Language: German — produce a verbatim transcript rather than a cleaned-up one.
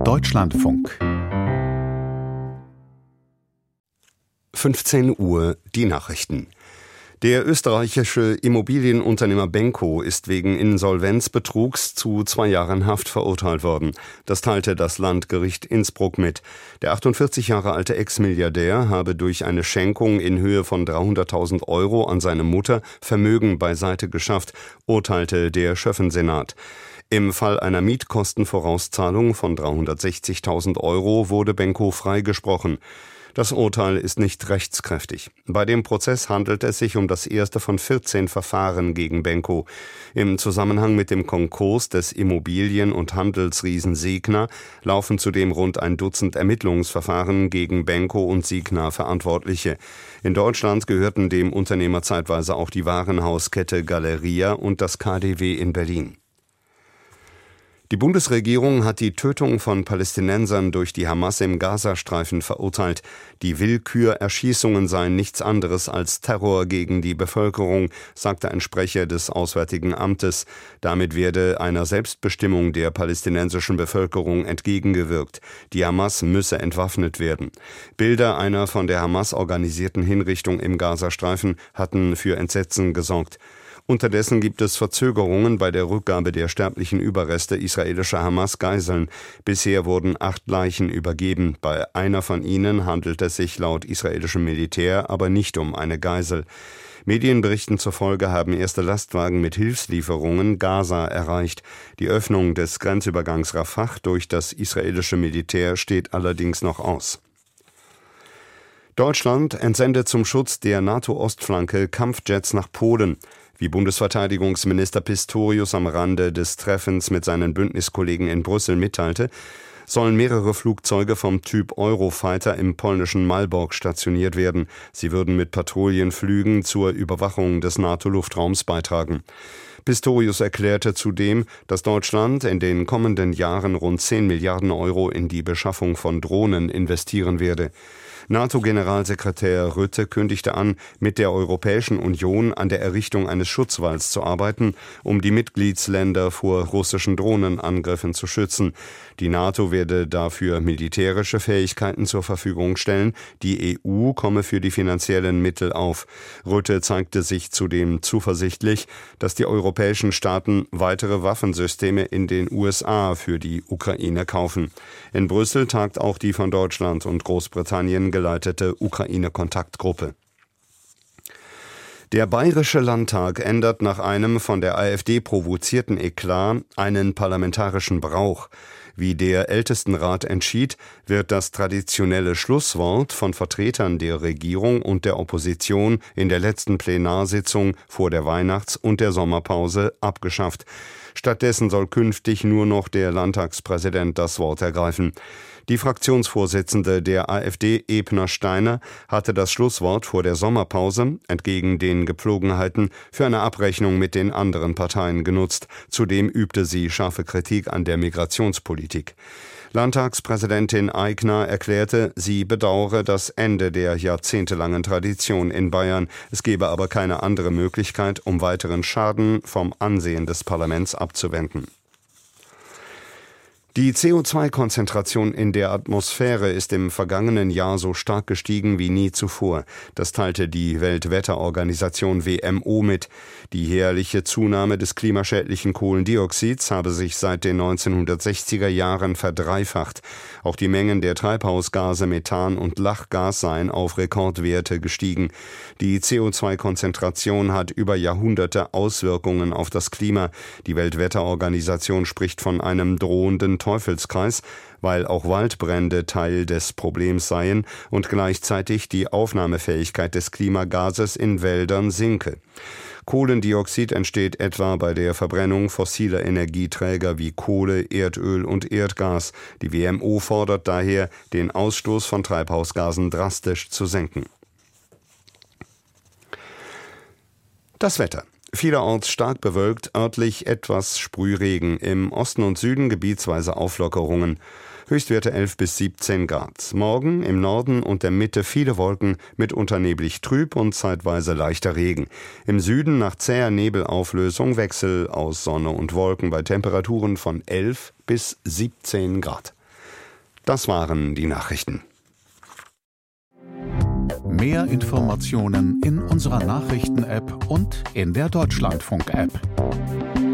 Deutschlandfunk. fünfzehn Uhr, die Nachrichten. Der österreichische Immobilienunternehmer Benko ist wegen Insolvenzbetrugs zu zwei Jahren Haft verurteilt worden. Das teilte das Landgericht Innsbruck mit. Der achtundvierzig Jahre alte Ex-Milliardär habe durch eine Schenkung in Höhe von dreihunderttausend Euro an seine Mutter Vermögen beiseite geschafft, urteilte der Schöffensenat. Im Fall einer Mietkostenvorauszahlung von dreihundertsechzigtausend Euro wurde Benko freigesprochen. Das Urteil ist nicht rechtskräftig. Bei dem Prozess handelt es sich um das erste von vierzehn Verfahren gegen Benko. Im Zusammenhang mit dem Konkurs des Immobilien- und Handelsriesen Signa laufen zudem rund ein Dutzend Ermittlungsverfahren gegen Benko und Signa-Verantwortliche. In Deutschland gehörten dem Unternehmer zeitweise auch die Warenhauskette Galeria und das K D W in Berlin. Die Bundesregierung hat die Tötung von Palästinensern durch die Hamas im Gazastreifen verurteilt. Die Willkürerschießungen seien nichts anderes als Terror gegen die Bevölkerung, sagte ein Sprecher des Auswärtigen Amtes. Damit werde einer Selbstbestimmung der palästinensischen Bevölkerung entgegengewirkt. Die Hamas müsse entwaffnet werden. Bilder einer von der Hamas organisierten Hinrichtung im Gazastreifen hatten für Entsetzen gesorgt. Unterdessen gibt es Verzögerungen bei der Rückgabe der sterblichen Überreste israelischer Hamas-Geiseln. Bisher wurden acht Leichen übergeben. Bei einer von ihnen handelt es sich laut israelischem Militär aber nicht um eine Geisel. Medienberichten zufolge haben erste Lastwagen mit Hilfslieferungen Gaza erreicht. Die Öffnung des Grenzübergangs Rafah durch das israelische Militär steht allerdings noch aus. Deutschland entsendet zum Schutz der NATO-Ostflanke Kampfjets nach Polen. Wie Bundesverteidigungsminister Pistorius am Rande des Treffens mit seinen Bündniskollegen in Brüssel mitteilte, sollen mehrere Flugzeuge vom Typ Eurofighter im polnischen Malbork stationiert werden. Sie würden mit Patrouillenflügen zur Überwachung des NATO-Luftraums beitragen. Pistorius erklärte zudem, dass Deutschland in den kommenden Jahren rund zehn Milliarden Euro in die Beschaffung von Drohnen investieren werde. NATO-Generalsekretär Rutte kündigte an, mit der Europäischen Union an der Errichtung eines Schutzwalls zu arbeiten, um die Mitgliedsländer vor russischen Drohnenangriffen zu schützen. Die NATO werde dafür militärische Fähigkeiten zur Verfügung stellen. Die E U komme für die finanziellen Mittel auf. Rutte zeigte sich zudem zuversichtlich, dass die europäischen Staaten weitere Waffensysteme in den U S A für die Ukraine kaufen. In Brüssel tagt auch die von Deutschland und Großbritannien geleitete Ukraine-Kontaktgruppe. Der Bayerische Landtag ändert nach einem von der AfD provozierten Eklat einen parlamentarischen Brauch. Wie der Ältestenrat entschied, wird das traditionelle Schlusswort von Vertretern der Regierung und der Opposition in der letzten Plenarsitzung vor der Weihnachts- und der Sommerpause abgeschafft. Stattdessen soll künftig nur noch der Landtagspräsident das Wort ergreifen. Die Fraktionsvorsitzende der AfD, Ebner Steiner, hatte das Schlusswort vor der Sommerpause, entgegen den Gepflogenheiten, für eine Abrechnung mit den anderen Parteien genutzt. Zudem übte sie scharfe Kritik an der Migrationspolitik. Landtagspräsidentin Aigner erklärte, sie bedauere das Ende der jahrzehntelangen Tradition in Bayern. Es gebe aber keine andere Möglichkeit, um weiteren Schaden vom Ansehen des Parlaments abzuwenden. Die C O zwei Konzentration in der Atmosphäre ist im vergangenen Jahr so stark gestiegen wie nie zuvor. Das teilte die Weltwetterorganisation W M O mit. Die jährliche Zunahme des klimaschädlichen Kohlendioxids habe sich seit den neunzehnhundertsechziger Jahren verdreifacht. Auch die Mengen der Treibhausgase Methan und Lachgas seien auf Rekordwerte gestiegen. Die C O zwei Konzentration hat über Jahrhunderte Auswirkungen auf das Klima. Die Weltwetterorganisation spricht von einem drohenden Teufelskreis, weil auch Waldbrände Teil des Problems seien und gleichzeitig die Aufnahmefähigkeit des Klimagases in Wäldern sinke. Kohlendioxid entsteht etwa bei der Verbrennung fossiler Energieträger wie Kohle, Erdöl und Erdgas. Die W M O fordert daher, den Ausstoß von Treibhausgasen drastisch zu senken. Das Wetter. Vielerorts stark bewölkt, örtlich etwas Sprühregen, im Osten und Süden gebietsweise Auflockerungen. Höchstwerte elf bis siebzehn Grad. Morgen im Norden und der Mitte viele Wolken, mitunter neblig trüb und zeitweise leichter Regen. Im Süden nach zäher Nebelauflösung Wechsel aus Sonne und Wolken bei Temperaturen von elf bis siebzehn Grad. Das waren die Nachrichten. Mehr Informationen in unserer Nachrichten-App und in der Deutschlandfunk-App.